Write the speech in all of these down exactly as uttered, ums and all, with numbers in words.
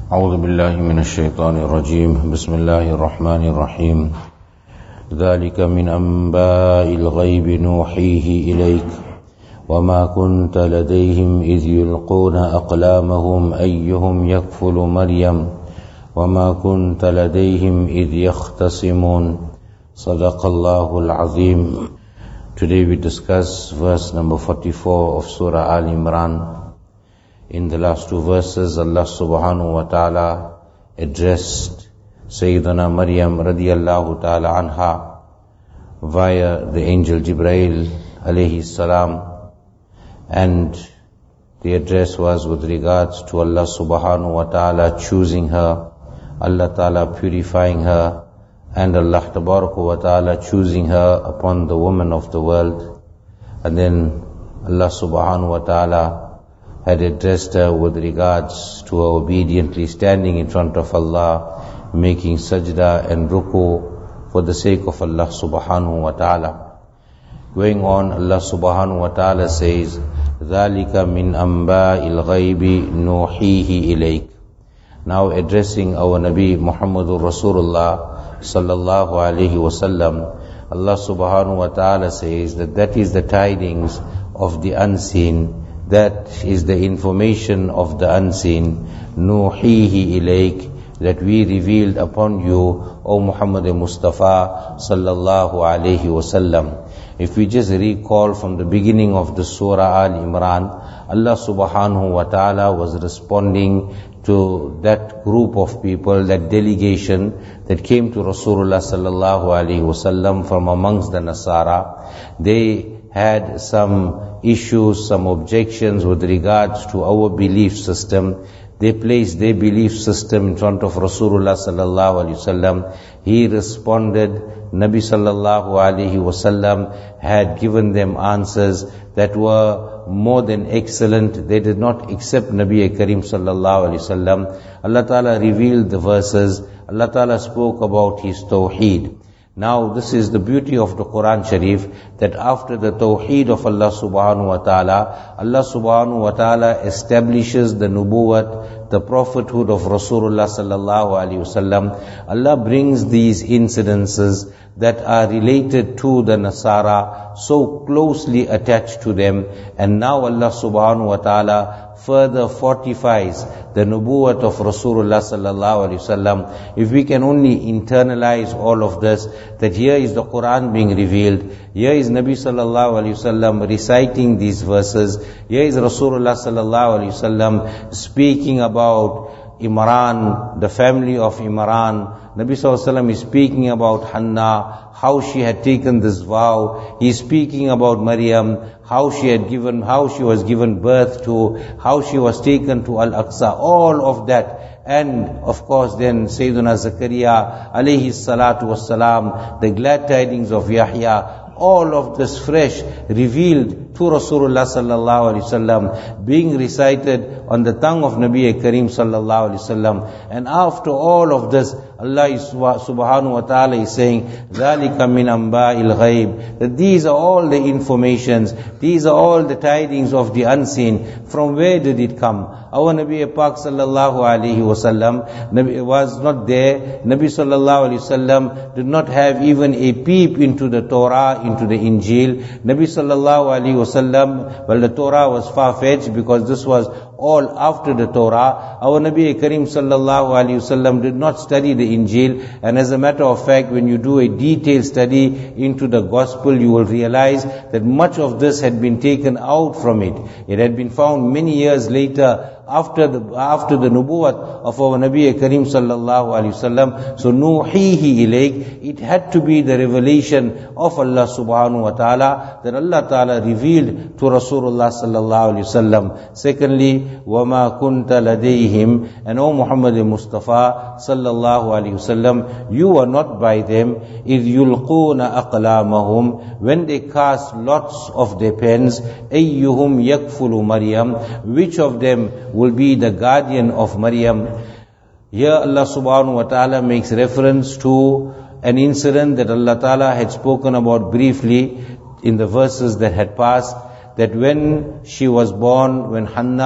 أعوذ بالله من الشيطان الرجيم بسم الله الرحمن الرحيم ذلك من أنباء الغيب نوحيه إليك وما كنت لديهم إذ يلقون أقلامهم أيهم يكفل مريم وما كنت لديهم إذ يختصمون صدق الله العظيم. Today we discuss verse number forty-four of Surah Al Imran. In the last two verses, Allah subhanahu wa ta'ala addressed Sayyidina Maryam radiyallahu ta'ala anha via the angel Jibreel alayhi salam, and the address was with regards to Allah subhanahu wa ta'ala choosing her, Allah ta'ala purifying her, and Allah tabarak wa ta'ala choosing her upon the women of the world. And then Allah subhanahu wa ta'ala had addressed her with regards to her obediently standing in front of Allah, making sajda and ruku for the sake of Allah subhanahu wa ta'ala. Going on, Allah subhanahu wa ta'ala says, ذَلِكَ مِنْ أَنْبَاءِ الْغَيْبِ نُوحِيهِ إِلَيْكَ. Now addressing our Nabi Muhammadur Rasulullah sallallahu alayhi wa sallam, Allah subhanahu wa ta'ala says that that is the tidings of the unseen, that is the information of the unseen, nuhihi ilayk, that we revealed upon you, O Muhammad Mustafa sallallahu alayhi wasallam. If we just recall from the beginning of the Surah Al Imran, Allah subhanahu wa ta'ala was responding to that group of people, that delegation that came to Rasulullah sallallahu alayhi wasallam from amongst the Nasara. They had some issues, some objections with regards to our belief system. They placed their belief system in front of Rasulullah sallallahu alaihi wasallam. He responded. Nabi sallallahu alaihi wasallam had given them answers that were more than excellent. They did not accept Nabi Karim sallallahu alaihi wasallam. Allah Ta'ala revealed the verses. Allah Ta'ala spoke about His Tawheed. Now this is the beauty of the Quran Sharif, that after the Tawheed of Allah subhanahu wa ta'ala, Allah subhanahu wa ta'ala establishes the nubuwwat, the prophethood of Rasulullah sallallahu alaihi wasallam. Allah brings these incidences that are related to the Nasara, so closely attached to them, and now Allah subhanahu wa ta'ala further fortifies the nubuwwat of Rasulullah sallallahu alaihi wasallam. If we can only internalize all of this, that here is the Quran being revealed, here is Nabi sallallahu alaihi wasallam reciting these verses, here is Rasulullah sallallahu alaihi wasallam speaking about Imran, the family of Imran. Nabi sallallahu alaihi wasallam is speaking about Hannah, how she had taken this vow. He is speaking about Maryam, how she had given, how she was given birth to, how she was taken to Al-Aqsa, all of that. And of course then Sayyidina Zakaria alayhi salatu wassalam, the glad tidings of Yahya, all of this fresh revealed to Rasulullah sallallahu alaihi wasallam, being recited on the tongue of Nabi Karim sallallahu alaihi wasallam. And after all of this, Allah subhanahu wa ta'ala is saying, ذَلِكَ مِنْ أَنْبَاءِ الْغَيْبِ, that these are all the informations, these are all the tidings of the unseen. From where did it come? Our Nabi Pak sallallahu alaihi wasallam was not there. Nabi sallallahu alaihi wasallam did not have even a peep into the Torah, into the Injil. Nabi sallallahu alaihi wasallam, well, the Torah was far-fetched because this was all after the Torah. Our Nabi Karim sallallahu alaihi wasallam did not study the Injil, and as a matter of fact, when you do a detailed study into the Gospel, you will realize that much of this had been taken out from it. It had been found many years later, after the after the nubuwwat of our Nabi Karim sallallahu alaihi wasallam. So nuhihi ilayk, it had to be the revelation of Allah subhanahu wa ta'ala, that Allah ta'ala revealed to Rasulullah sallallahu alaihi wasallam. Secondly, wama kunta ladayhim, and O Muhammad Mustafa sallallahu alaihi wasallam, you were not by them, idh yulquna aqlamahum, when they cast lots of their pens, ayyuhum yakfulu Maryam, which of them will be the guardian of Maryam. Here Allah subhanahu wa ta'ala makes reference to an incident that Allah ta'ala had spoken about briefly in the verses that had passed, that when she was born, when Hannah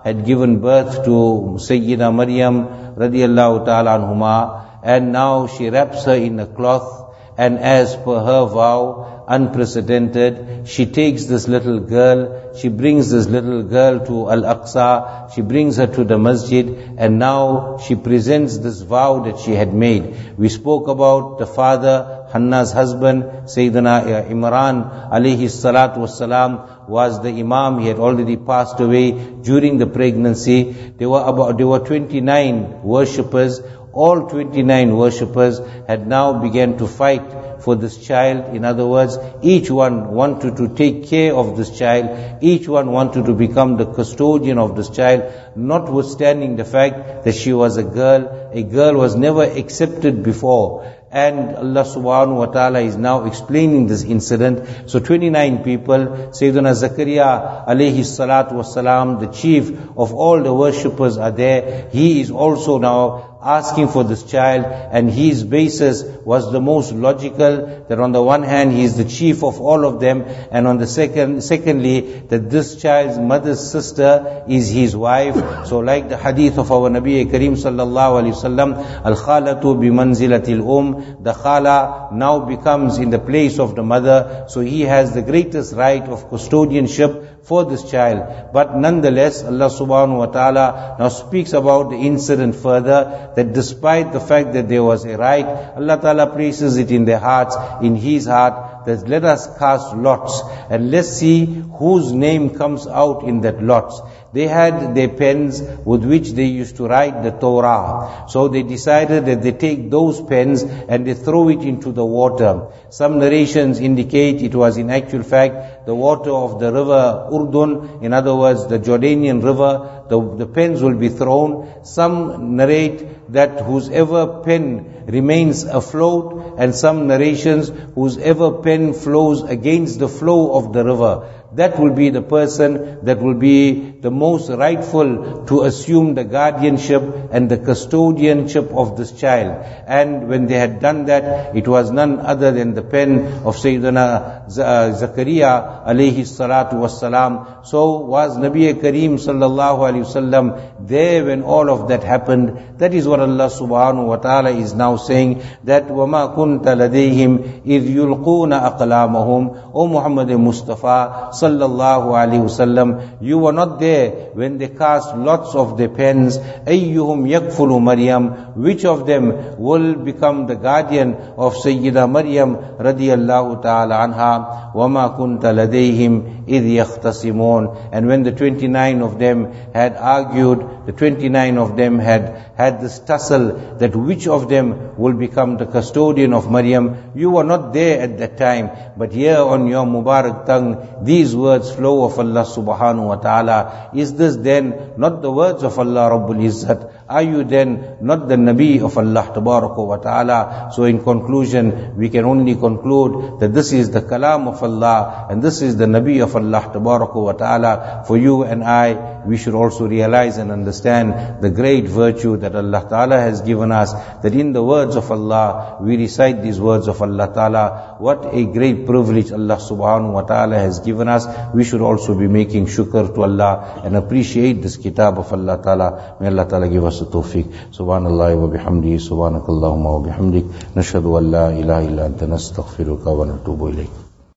had given birth to Sayyida Maryam radiallahu ta'ala anhuma, and now she wraps her in a cloth, and as per her vow, unprecedented, she takes this little girl, she brings this little girl to Al-Aqsa, she brings her to the masjid, and now she presents this vow that she had made. We spoke about the father, Hannah's husband, Sayyidina Imran alayhi salatu wassalam, was the imam. He had already passed away during the pregnancy. There were about, there were twenty-nine worshippers. All twenty-nine worshippers had now began to fight for this child. In other words, each one wanted to take care of this child. Each one wanted to become the custodian of this child, notwithstanding the fact that she was a girl. A girl was never accepted before. And Allah subhanahu wa ta'ala is now explaining this incident. So twenty-nine people, Sayyidina Zakaria alayhi salatu wassalam, the chief of all the worshippers are there. He is also now asking for this child, and his basis was the most logical, that on the one hand he is the chief of all of them, and on the second, secondly, that this child's mother's sister is his wife. So like the hadith of our Nabi Kareem sallallahu alaihi wasallam, al-khalatu bi manzilatil um, the khala now becomes in the place of the mother, so he has the greatest right of custodianship for this child. But nonetheless, Allah subhanahu wa ta'ala now speaks about the incident further, that despite the fact that there was a right, Allah ta'ala places it in their hearts, in his heart, that let us cast lots, and let's see whose name comes out in that lots. They had their pens with which they used to write the Torah. So they decided that they take those pens and they throw it into the water. Some narrations indicate it was in actual fact the water of the river Urdun, in other words the Jordanian river. The, the pens will be thrown. Some narrate that whosever pen remains afloat, and some narrations whosever pen flows against the flow of the river, that will be the person that will be the most rightful to assume the guardianship and the custodianship of this child. And when they had done that, it was none other than the pen of Sayyidina Zakaria alayhi salatu wassalam. So was Nabi Kareem sallallahu alayhi wasallam there when all of that happened? That is what Allah subhanahu wa ta'ala is now saying, that وَمَا كُنْتَ لَدَيْهِمْ إِذْ يُلْقُونَ أَقْلَامَهُمْ. O Muhammad Mustafa sallallahu alayhi wasallam, you were not there when they cast lots of their pens. أَيُّهُمْ يَكْفُلُ Maryam, which of them will become the guardian of Sayyida Maryam radiyallahu ta'ala anha. وَمَا كُنْتَ لَدَيْهِمْ إِذْ يَخْتَصِمُونَ. And when the twenty-nine of them had argued, the twenty-nine of them had had this tussle that which of them will become the custodian of Maryam. You were not there at that time, but here on your Mubarak tongue, these words flow of Allah subhanahu wa ta'ala. Is this then not the words of Allah Rabbul Izzat? Are you then not the Nabi of Allah Tabaraka wa ta'ala? So in conclusion, we can only conclude that this is the Kalam of Allah, and this is the Nabi of Allah Tabaraka wa ta'ala. For you and I, we should also realize and understand the great virtue that Allah Ta'ala has given us, that in the words of Allah, we recite these words of Allah Ta'ala. What a great privilege Allah Subhanahu wa Ta'ala has given us. We should also be making shukr to Allah and appreciate this kitab of Allah Ta'ala. May Allah Ta'ala give us the tawfiq. Subhanallah wa bihamdihi, subhanakallahumma wa bihamdik, nashhadu an la ilaha illa anta nastaghfiruka wa natubu ilayk.